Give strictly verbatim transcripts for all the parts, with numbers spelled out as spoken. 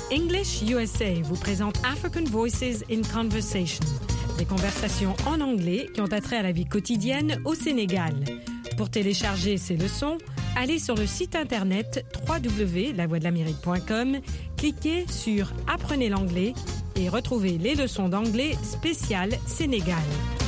English U S A vous présente African Voices in Conversation, des conversations en anglais qui ont attrait à la vie quotidienne au Sénégal. Pour télécharger ces leçons, allez sur le site internet w w w point la voix de l'amérique point com, cliquez sur « Apprenez l'anglais » et retrouvez les leçons d'anglais spéciales Sénégal.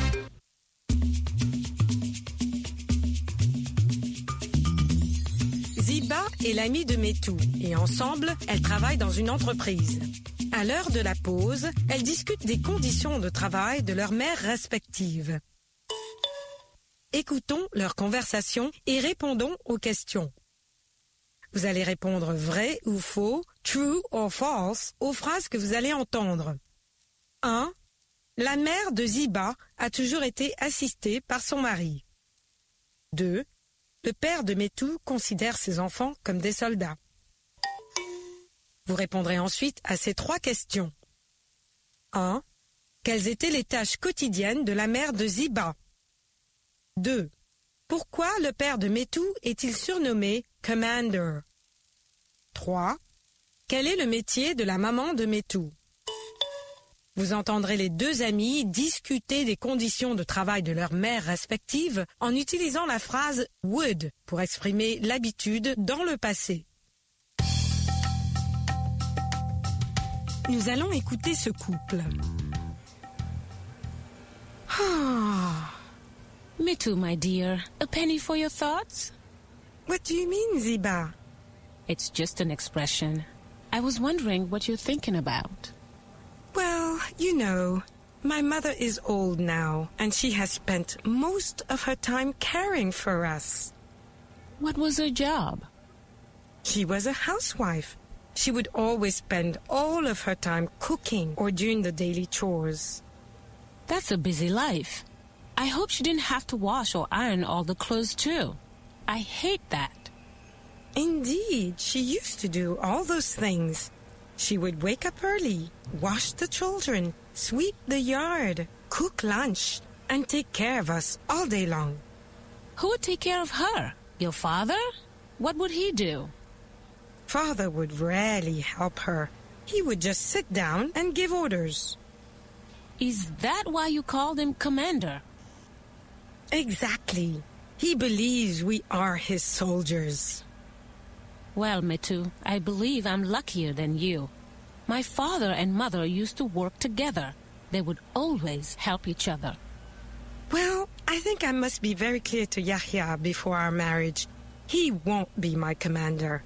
Ziba est l'amie de Metou et ensemble, elles travaillent dans une entreprise. À l'heure de la pause, elles discutent des conditions de travail de leurs mères respectives. Écoutons leur conversation et répondons aux questions. Vous allez répondre vrai ou faux, true or false, aux phrases que vous allez entendre. un. La mère de Ziba a toujours été assistée par son mari. deux. Le père de Metou considère ses enfants comme des soldats. Vous répondrez ensuite à ces trois questions. un. Quelles étaient les tâches quotidiennes de la mère de Ziba? deux. Pourquoi le père de Metou est-il surnommé Commander? trois. Quel est le métier de la maman de Metou? Vous entendrez les deux amies discuter des conditions de travail de leurs mères respectives en utilisant la phrase « would » pour exprimer l'habitude dans le passé. Nous allons écouter ce couple. Ah. Metou, my dear, a penny for your thoughts? What do you mean, Ziba? It's just an expression. I was wondering what you're thinking about. Well, you know, my mother is old now, and she has spent most of her time caring for us. What was her job? She was a housewife. She would always spend all of her time cooking or doing the daily chores. That's a busy life. I hope she didn't have to wash or iron all the clothes too. I hate that. Indeed, she used to do all those things. She would wake up early, wash the children, sweep the yard, cook lunch, and take care of us all day long. Who would take care of her? Your father? What would he do? Father would rarely help her. He would just sit down and give orders. Is that why you called him Commander? Exactly. He believes we are his soldiers. Well, Metou, I believe I'm luckier than you. My father and mother used to work together. They would always help each other. Well, I think I must be very clear to Yahya before our marriage. He won't be my commander.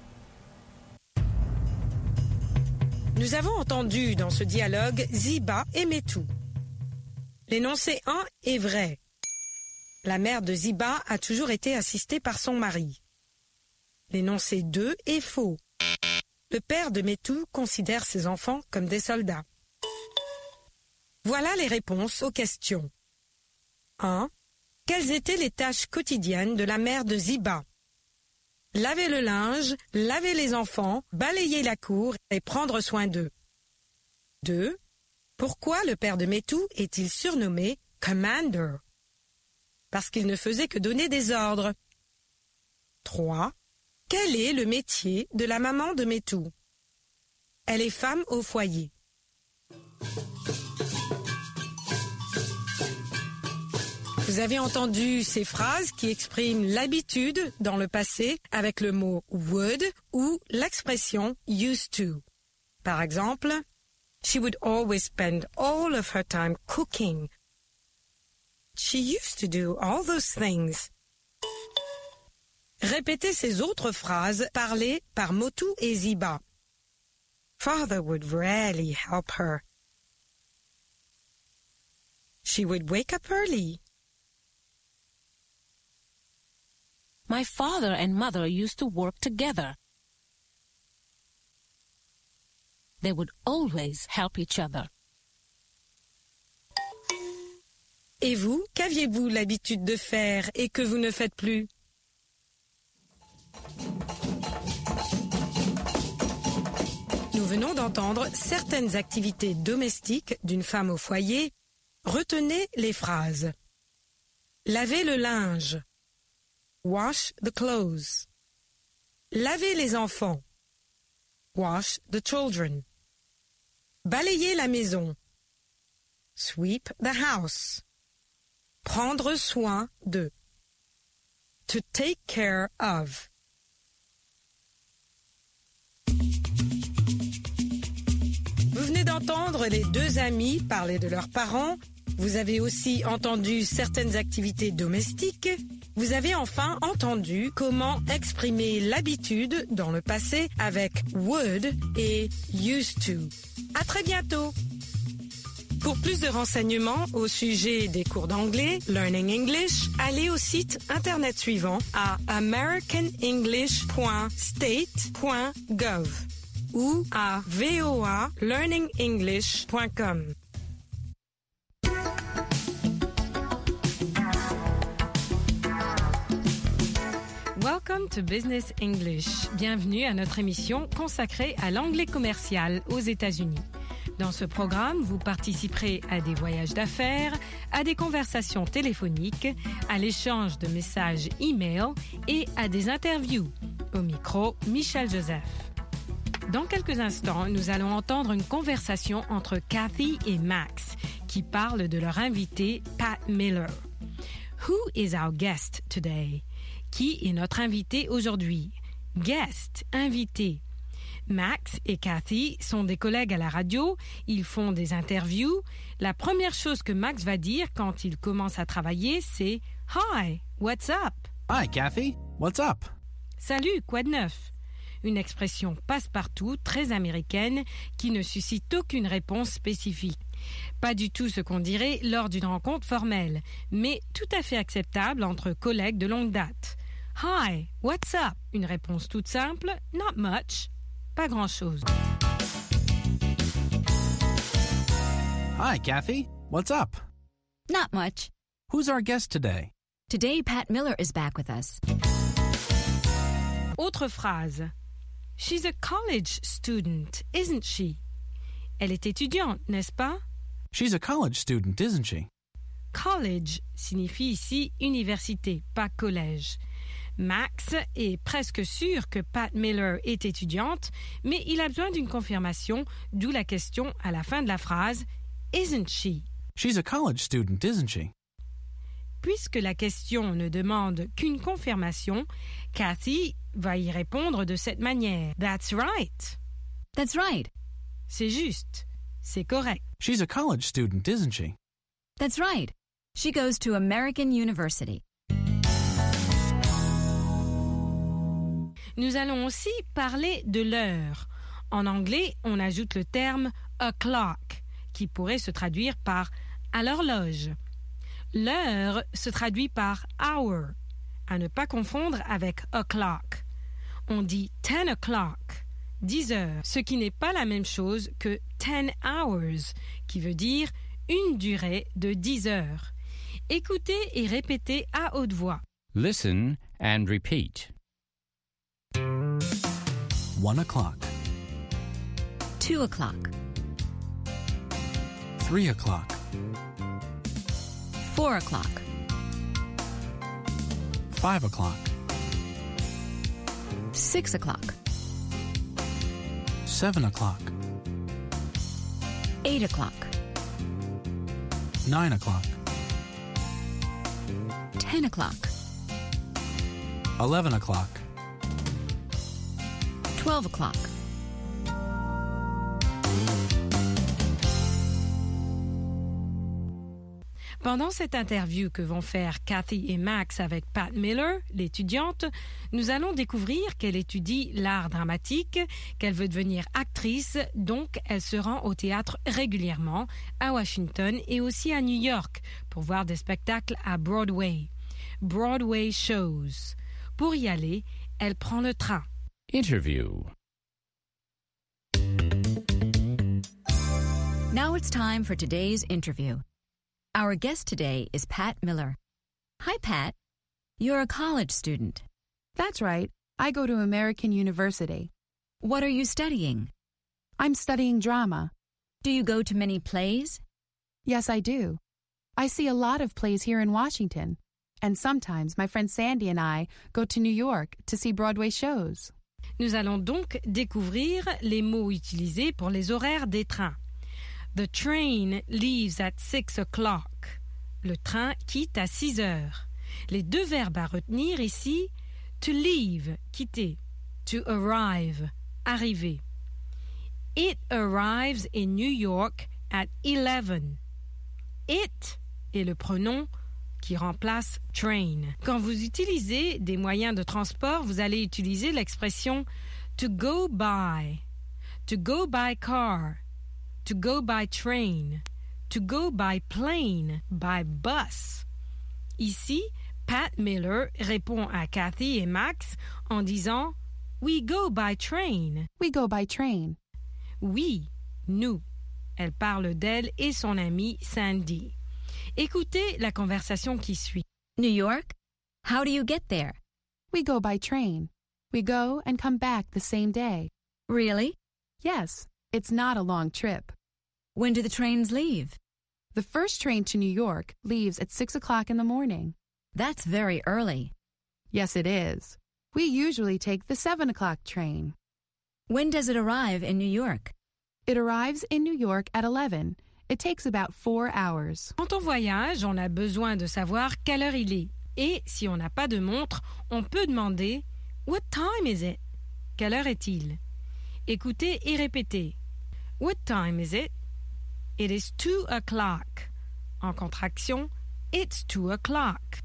Nous avons entendu dans ce dialogue Ziba et Metou. L'énoncé un est vrai. La mère de Ziba a toujours été assistée par son mari. L'énoncé deux est faux. Le père de Metou considère ses enfants comme des soldats. Voilà les réponses aux questions. un. Quelles étaient les tâches quotidiennes de la mère de Ziba? Laver le linge, laver les enfants, balayer la cour et prendre soin d'eux. deux. Pourquoi le père de Metou est-il surnommé Commander? Parce qu'il ne faisait que donner des ordres. trois. Quel est le métier de la maman de Metou? Elle est femme au foyer. Vous avez entendu ces phrases qui expriment l'habitude dans le passé avec le mot would ou l'expression used to. Par exemple, she would always spend all of her time cooking. She used to do all those things. Répétez ces autres phrases parlées par Metou et Ziba. Father would rarely help her. She would wake up early. My father and mother used to work together. They would always help each other. Et vous, qu'aviez-vous l'habitude de faire et que vous ne faites plus? Nous venons d'entendre certaines activités domestiques d'une femme au foyer. Retenez les phrases. Laver le linge. Wash the clothes. Laver les enfants. Wash the children. Balayer la maison. Sweep the house. Prendre soin de. To take care of. Vous venez d'entendre les deux amis parler de leurs parents. Vous avez aussi entendu certaines activités domestiques. Vous avez enfin entendu comment exprimer l'habitude dans le passé avec would et used to. À très bientôt! Pour plus de renseignements au sujet des cours d'anglais, Learning English, allez au site internet suivant à american english point state point gov ou à voa learning english point com. Welcome to Business English. Bienvenue à notre émission consacrée à l'anglais commercial aux États-Unis. Dans ce programme, vous participerez à des voyages d'affaires, à des conversations téléphoniques, à l'échange de messages e-mail et à des interviews. Au micro, Michel Joseph. Dans quelques instants, nous allons entendre une conversation entre Kathy et Max qui parlent de leur invité, Pat Miller. Who is our guest today? Qui est notre invité aujourd'hui? Guest, invité. Max et Kathy sont des collègues à la radio, ils font des interviews. La première chose que Max va dire quand il commence à travailler, c'est « Hi, what's up? » Hi, Kathy, what's up? Salut, quoi de neuf? Une expression passe-partout, très américaine, qui ne suscite aucune réponse spécifique. Pas du tout ce qu'on dirait lors d'une rencontre formelle, mais tout à fait acceptable entre collègues de longue date. « Hi, what's up? » Une réponse toute simple, « Not much. » Pas grand-chose. Hi, Kathy. What's up? Not much. Who's our guest today? Today, Pat Miller is back with us. Autre phrase. She's a college student, isn't she? Elle est étudiante, n'est-ce pas? She's a college student, isn't she? College signifie ici université, pas collège. Max est presque sûr que Pat Miller est étudiante, mais il a besoin d'une confirmation, d'où la question à la fin de la phrase « Isn't she ?» She's a college student, isn't she? Puisque la question ne demande qu'une confirmation, Kathy va y répondre de cette manière. « That's right. » That's right. C'est juste. C'est correct. She's a college student, isn't she? That's right. She goes to American University. Nous allons aussi parler de l'heure. En anglais, on ajoute le terme « o'clock » qui pourrait se traduire par « à l'horloge ». L'heure se traduit par « hour », à ne pas confondre avec « o'clock ». On dit « ten o'clock », dix heures, ce qui n'est pas la même chose que « ten hours », qui veut dire une durée de dix heures. Écoutez et répétez à haute voix. Listen and repeat. One o'clock. Two o'clock. Three o'clock. Four o'clock. Five o'clock. Six o'clock. Seven o'clock. Eight o'clock. Nine o'clock. Ten o'clock. Eleven o'clock. Twelve o'clock. Pendant cette interview que vont faire Kathy et Max avec Pat Miller, l'étudiante, nous allons découvrir qu'elle étudie l'art dramatique, qu'elle veut devenir actrice, donc elle se rend au théâtre régulièrement, à Washington et aussi à New York, pour voir des spectacles à Broadway. Broadway shows. Pour y aller, elle prend le train. Interview. Now it's time for today's interview. Our guest today is Pat Miller. Hi, Pat. You're a college student. That's right. I go to American University. What are you studying? I'm studying drama. Do you go to many plays? Yes, I do. I see a lot of plays here in Washington. And sometimes my friend Sandy and I go to New York to see Broadway shows. Nous allons donc découvrir les mots utilisés pour les horaires des trains. The train leaves at six o'clock. Le train quitte à six heures. Les deux verbes à retenir ici, to leave, quitter, to arrive, arriver. It arrives in New York at eleven. It est le pronom qui remplace train. Quand vous utilisez des moyens de transport, vous allez utiliser l'expression to go by, to go by car, to go by train, to go by plane, by bus. Ici, Pat Miller répond à Kathy et Max en disant « We go by train ». We go by train. Oui, nous. Elle parle d'elle et son amie Sandy. Écoutez la conversation qui suit. New York? How do you get there? We go by train. We go and come back the same day. Really? Yes, it's not a long trip. When do the trains leave? The first train to New York leaves at six o'clock in the morning. That's very early. Yes, it is. We usually take the seven o'clock train. When does it arrive in New York? It arrives in New York at eleven. It takes about four hours. Quand on voyage, on a besoin de savoir quelle heure il est. Et si on n'a pas de montre, on peut demander « What time is it ?» Quelle heure est-il? Écoutez et répétez. What time is it? It is two o'clock. En contraction, it's two o'clock.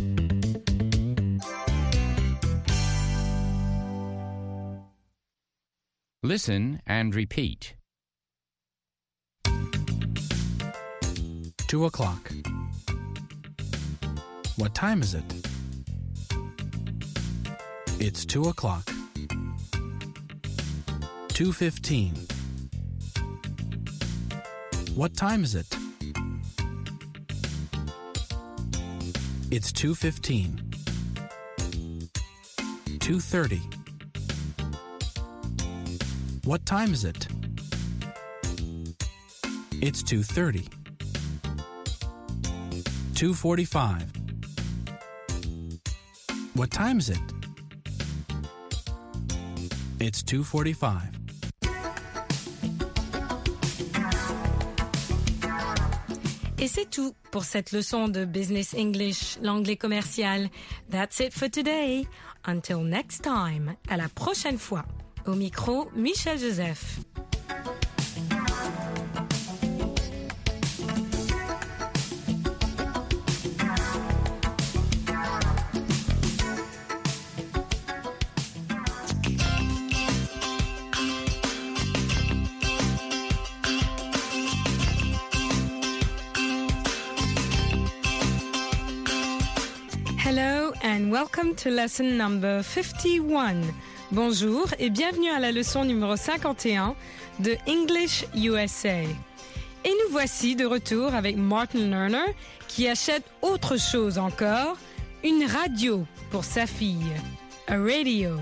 Listen and repeat. Two o'clock. What time is it? It's two o'clock. Two fifteen. What time is it? It's two fifteen. Two thirty. What time is it? It's two thirty. Two forty-five. What time is it? It's two forty-five. Et c'est tout pour cette leçon de Business English, l'anglais commercial. That's it for today. Until next time. À la prochaine fois. Au micro, Michel Joseph. Hello and welcome to lesson number fifty-one. Bonjour et bienvenue à la leçon numéro cinquante et un de English U S A. Et nous voici de retour avec Martin Lerner qui achète autre chose encore, une radio pour sa fille. A radio.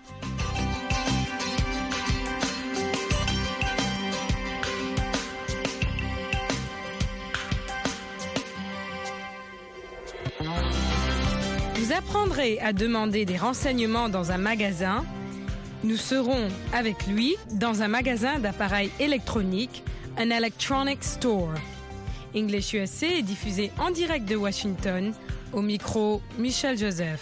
Vous apprendrez à demander des renseignements dans un magasin. Nous serons avec lui dans un magasin d'appareils électroniques, un electronic store. English U S A est diffusé en direct de Washington, au micro Michel Joseph.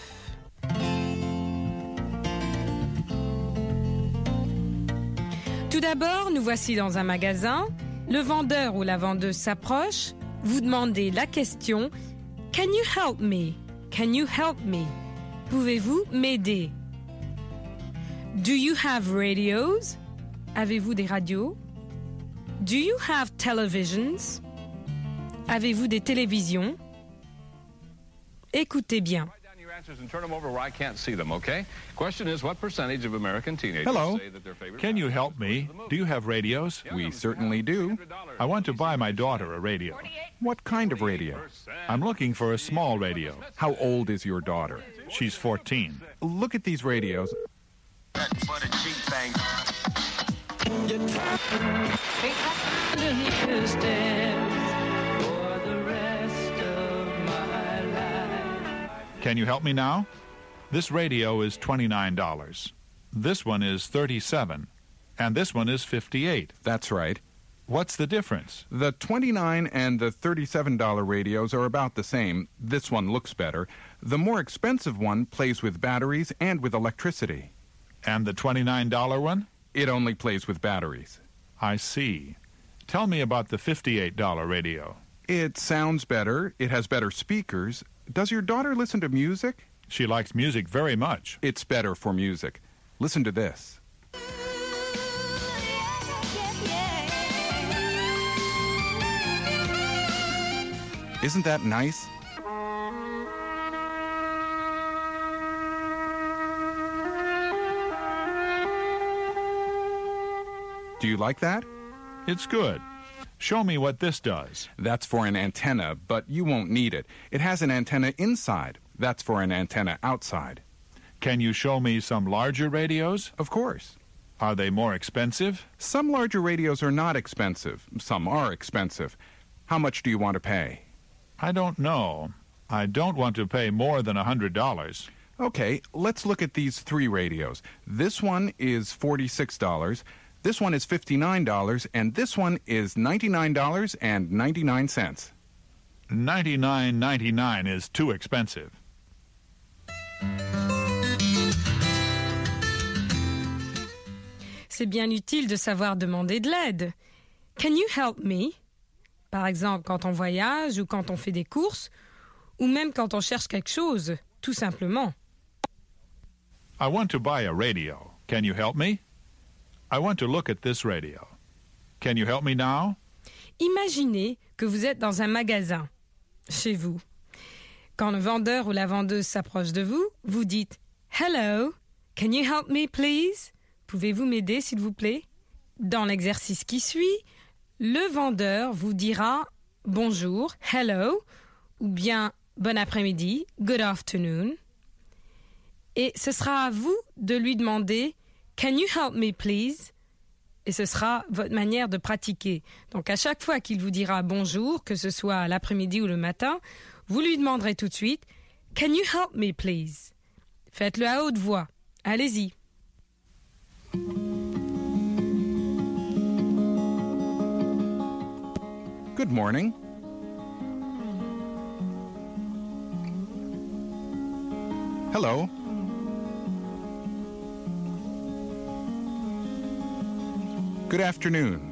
Tout d'abord, nous voici dans un magasin. Le vendeur ou la vendeuse s'approche. Vous demandez la question « Can you help me ?» Can you help me? Pouvez-vous m'aider? Do you have radios? Avez-vous des radios? Do you have televisions? Avez-vous des télévisions? Écoutez bien. And turn them over where I can't see them, okay? Question is, what percentage of American teenagers Hello. say that their favorite... Can you help me? Do you have radios? We certainly do. I want to buy my daughter a radio. What kind of radio? I'm looking for a small radio. How old is your daughter? She's fourteen. Look at these radios. Can you help me now? This radio is twenty-nine dollars. This one is thirty-seven dollars. And this one is fifty-eight dollars. That's right. What's the difference? The twenty-nine dollars and the thirty-seven dollar radios are about the same. This one looks better. The more expensive one plays with batteries and with electricity. And the twenty-nine dollar one? It only plays with batteries. I see. Tell me about the fifty-eight dollar radio. It sounds better. It has better speakers. Does your daughter listen to music? She likes music very much. It's better for music. Listen to this. Isn't that nice? Do you like that? It's good. Show me what this does. That's for an antenna, but you won't need it. It has an antenna inside. That's for an antenna outside. Can you show me some larger radios? Of course. Are they more expensive? Some larger radios are not expensive. Some are expensive. How much do you want to pay? I don't know. I don't want to pay more than a hundred dollars. Okay, let's look at these three radios. This one is forty-six dollars. This one is fifty-nine dollars, and this one is ninety-nine dollars and ninety-nine cents. ninety-nine ninety-nine is too expensive. C'est bien utile de savoir demander de l'aide. Can you help me? Par exemple, quand on voyage ou quand on fait des courses, ou même quand on cherche quelque chose, tout simplement. I want to buy a radio. Can you help me? I want to look at this radio. Can you help me now? Imaginez que vous êtes dans un magasin, chez vous. Quand le vendeur ou la vendeuse s'approche de vous, vous dites « Hello, can you help me please? Pouvez-vous m'aider s'il vous plaît ?» Dans l'exercice qui suit, le vendeur vous dira « Bonjour, hello » ou bien « Bon après-midi, good afternoon ». Et ce sera à vous de lui demander « Can you help me please ?» Et ce sera votre manière de pratiquer. Donc à chaque fois qu'il vous dira bonjour, que ce soit l'après-midi ou le matin, vous lui demanderez tout de suite « Can you help me please ?» Faites-le à haute voix. Allez-y. Good morning. Hello. Good afternoon.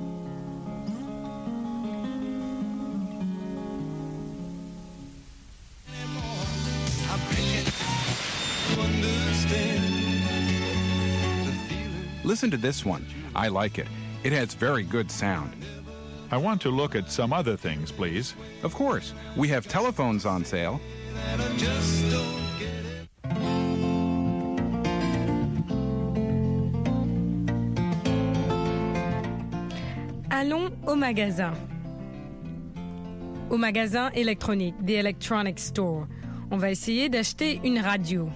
Listen to this one. I like it. It has very good sound. I want to look at some other things, please. Of course. We have telephones on sale. Allons au magasin. Au magasin électronique, the electronic store. On va essayer d'acheter une radio.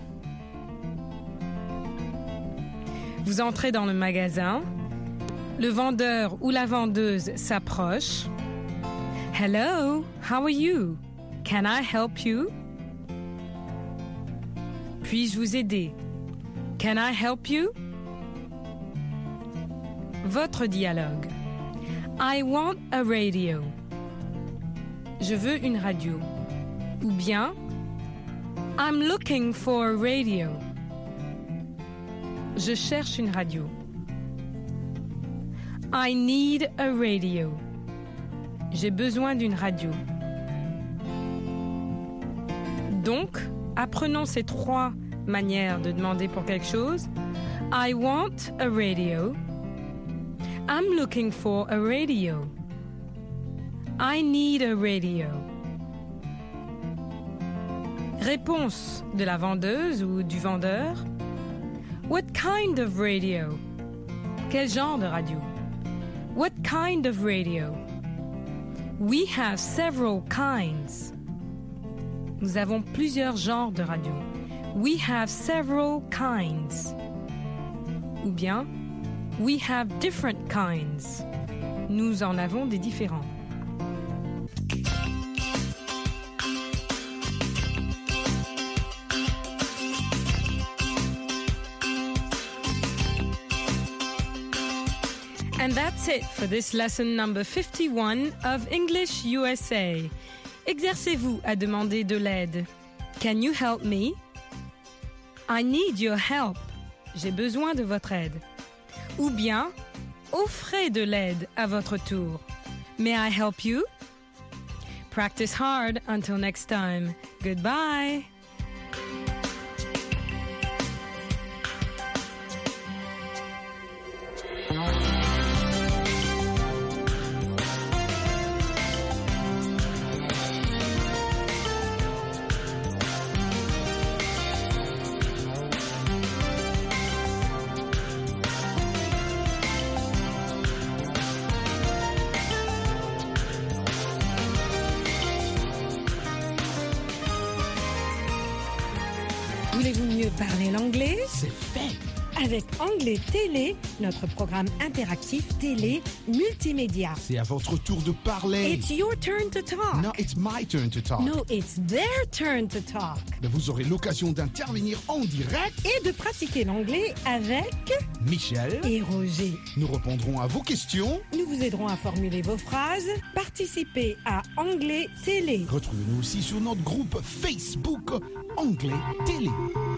Vous entrez dans le magasin. Le vendeur ou la vendeuse s'approche. Hello, how are you? Can I help you? Puis-je vous aider? Can I help you? Votre dialogue. I want a radio. Je veux une radio. Ou bien, I'm looking for a radio. Je cherche une radio. I need a radio. J'ai besoin d'une radio. Donc, apprenons ces trois manières de demander pour quelque chose. I want a radio. I'm looking for a radio. I need a radio. Réponse de la vendeuse ou du vendeur. What kind of radio? Quel genre de radio? What kind of radio? We have several kinds. Nous avons plusieurs genres de radio. We have several kinds. Ou bien, we have different kinds. Nous en avons des différents. And that's it for this lesson number fifty-one of English U S A. Exercez-vous à demander de l'aide. Can you help me? I need your help. J'ai besoin de votre aide. Ou bien, offrez de l'aide à votre tour. May I help you? Practice hard until next time. Goodbye. Voulez-vous mieux parler l'anglais? C'est fait. Avec Anglais Télé, notre programme interactif télé multimédia. C'est à votre tour de parler. It's your turn to talk. No, it's my turn to talk. No, it's their turn to talk. Mais vous aurez l'occasion d'intervenir en direct et de pratiquer l'anglais avec Michel et Roger. Nous répondrons à vos questions. Nous vous aiderons à formuler vos phrases. Participez à Anglais Télé. Retrouvez-nous aussi sur notre groupe Facebook Anglais Télé.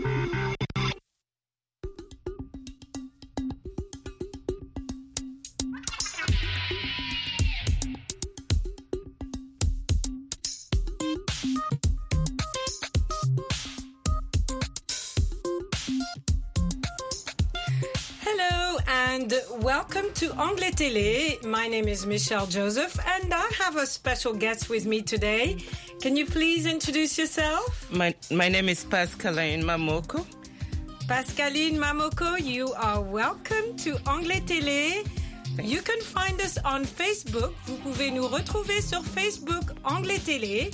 And welcome to Anglais Télé. My name is Michelle Joseph and I have a special guest with me today. Can you please introduce yourself? My, my name is Pascaline Mamoko. Pascaline Mamoko, you are welcome to Anglais Télé. You can find us on Facebook. Vous pouvez nous retrouver sur Facebook Anglais Télé.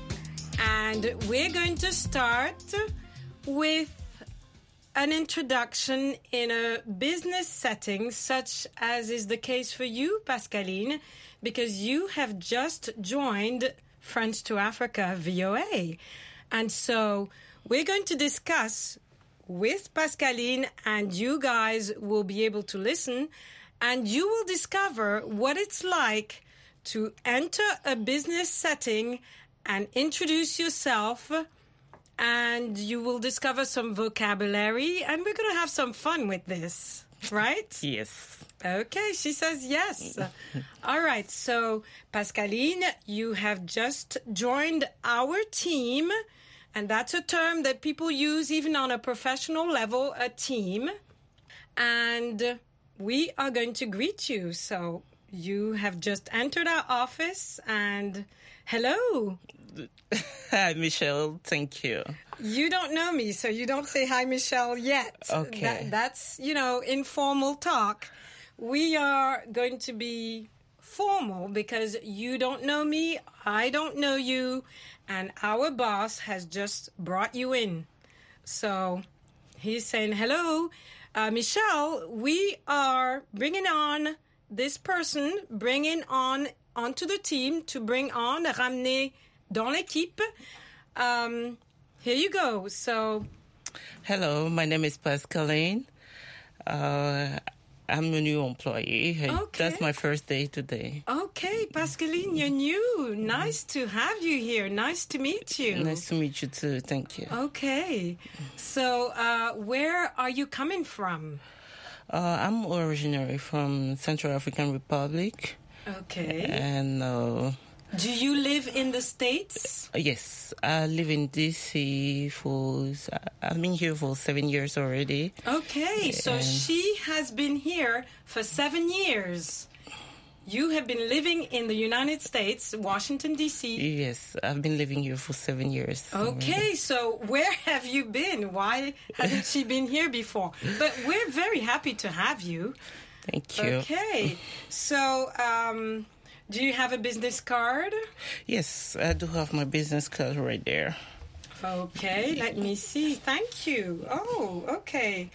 And we're going to start with an introduction in a business setting, such as is the case for you, Pascaline, because you have just joined French to Africa V O A. And so we're going to discuss with Pascaline, and you guys will be able to listen, and you will discover what it's like to enter a business setting and introduce yourself. And you will discover some vocabulary, and we're going to have some fun with this, right? Yes. Okay, she says yes. All right, so Pascaline, you have just joined our team, and that's a term that people use even on a professional level, a team. And we are going to greet you. So you have just entered our office, and hello. Hi, Michelle. Thank you. You don't know me, so you don't say hi, Michelle, yet. Okay. That, that's, you know, informal talk. We are going to be formal because you don't know me, I don't know you, and our boss has just brought you in. So he's saying, hello, uh, Michelle, we are bringing on this person, bringing on onto the team to bring on, ramener dans l'équipe. Um, here you go. So, hello, my name is Pascaline. Uh, I'm a new employee. Okay. That's my first day today. Okay, Pascaline, you're new. Nice to have you here. Nice to meet you. Nice to meet you too. Thank you. Okay. So, uh, where are you coming from? Uh, I'm originally from Central African Republic. Okay. And uh, do you live in the States? Yes, I live in D C for, I've been here for seven years already. Okay, so and she has been here for seven years. You have been living in the United States, Washington, D C. Yes, I've been living here for seven years. Okay, already. So where have you been? Why hasn't she been here before? But we're very happy to have you. Thank you. Okay, so um, do you have a business card? Yes, I do have my business card right there. Okay, let me see. Thank you. Oh, okay.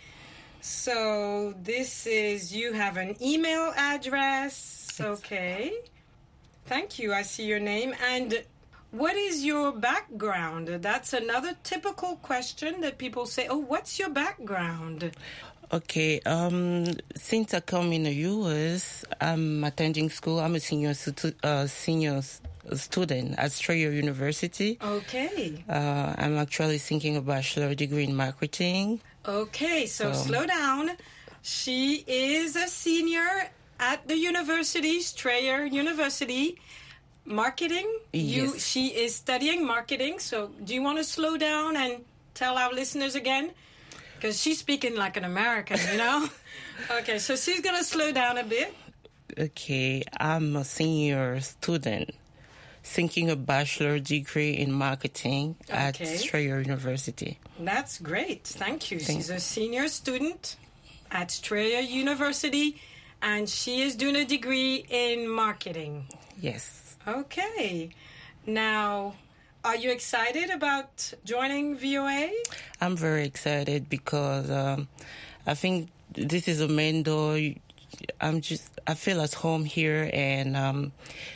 So this is, you have an email address. Okay. Thank you. I see your name. And what is your background? That's another typical question that people say, oh, what's your background? Okay. Um, since I come in the U S, I'm attending school. I'm a senior stu- uh, senior student at Strayer University. Okay. Uh, I'm actually thinking a bachelor degree in marketing. Okay, so, so slow down. She is a senior at the university, Strayer University. Marketing? Yes. You, she is studying marketing. So do you want to slow down and tell our listeners again? Because she's speaking like an American, you know? Okay, so she's going to slow down a bit. Okay, I'm a senior student seeking a bachelor degree in marketing okay. at Strayer University. That's great. Thank you. Thank she's a senior student at Strayer University, and she is doing a degree in marketing. Yes. Okay. Now, are you excited about joining V O A? I'm very excited because um, I think this is a main door. I'm just, I feel at home here, and um,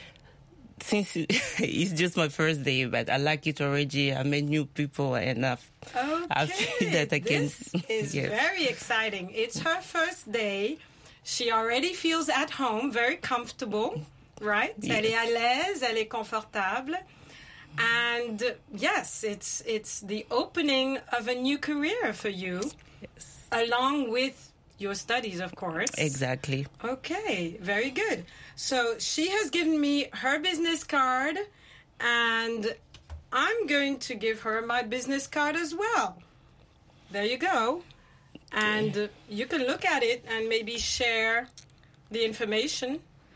since it's just my first day, but I like it already. I met new people, and I've, okay. I feel that I can. This is yes. very exciting. It's her first day. She already feels at home, very comfortable, right? Yes. Elle est à l'aise, elle est confortable. And yes, it's it's the opening of a new career for you, yes. along with your studies, of course. Exactly. Okay, very good. So she has given me her business card, and I'm going to give her my business card as well. There you go. And uh, you can look at it and maybe share the information.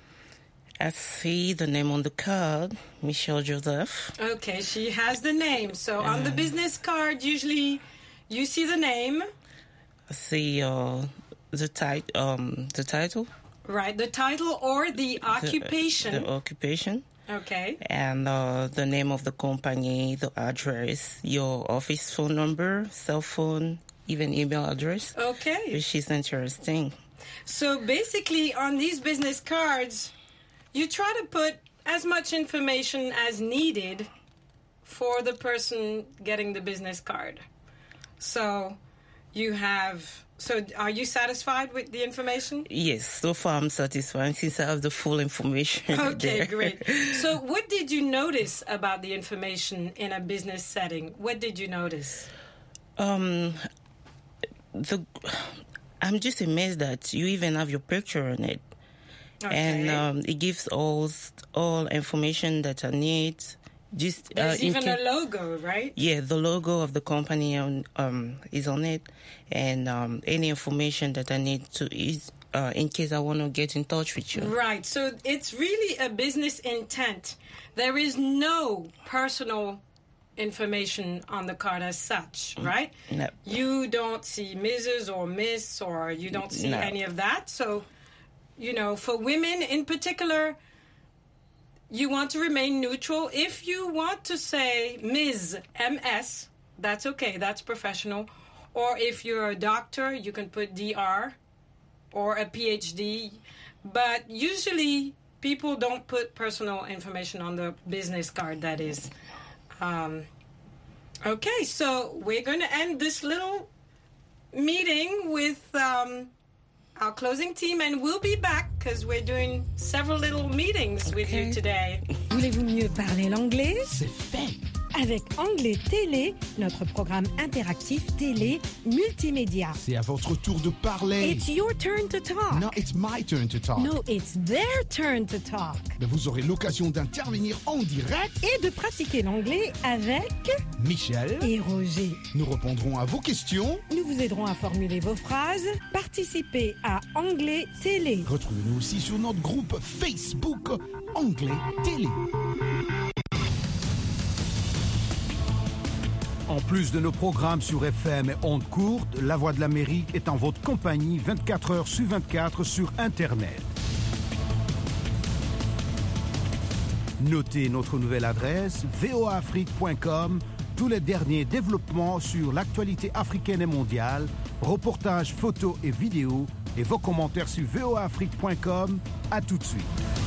I see the name on the card, Michelle Joseph. Okay, she has the name. So uh, on the business card, usually you see the name. I see uh, the, tit- um, the title. Right, the title or the occupation. The, the occupation. Okay. And uh, the name of the company, the address, your office phone number, cell phone, even email address. Okay. Which is interesting. So basically, on these business cards, you try to put as much information as needed for the person getting the business card. So you have... So are you satisfied with the information? Yes, so far I'm satisfied since I have the full information. Okay, there. great. So what did you notice about the information in a business setting? What did you notice? Um, the I'm just amazed that you even have your picture on it. Okay. And um, it gives all all information that I need. Just There's uh, even ca- a logo, right? Yeah, the logo of the company on, um, is on it, and um, any information that I need to is uh, in case I want to get in touch with you. Right. So it's really a business intent. There is no personal information on the card as such, right? No. You don't see Missus or Miss, or you don't see No. any of that. So, you know, for women in particular, you want to remain neutral. If you want to say Miz M S, that's okay. That's professional. Or if you're a doctor, you can put D R or a P H D. But usually people don't put personal information on the business card, that is. Um, okay, so we're going to end this little meeting with... Um, our closing team, and we'll be back because we're doing several little meetings with you today. Voulez-vous mieux parler l'anglais? C'est fait. Avec Anglais Télé, notre programme interactif télé multimédia. C'est à votre tour de parler. It's your turn to talk. No, it's my turn to talk. No, it's their turn to talk. Mais vous aurez l'occasion d'intervenir en direct et de pratiquer l'anglais avec Michel et Roger. Nous répondrons à vos questions. Nous vous aiderons à formuler vos phrases. Participez à Anglais Télé. Retrouvez-nous aussi sur notre groupe Facebook Anglais Télé. En plus de nos programmes sur F M et ondes courtes, La Voix de l'Amérique est en votre compagnie vingt-quatre heures sur vingt-quatre sur Internet. Notez notre nouvelle adresse v o a afrique point com, tous les derniers développements sur l'actualité africaine et mondiale, reportages, photos et vidéos, et vos commentaires sur v o a afrique point com. À tout de suite.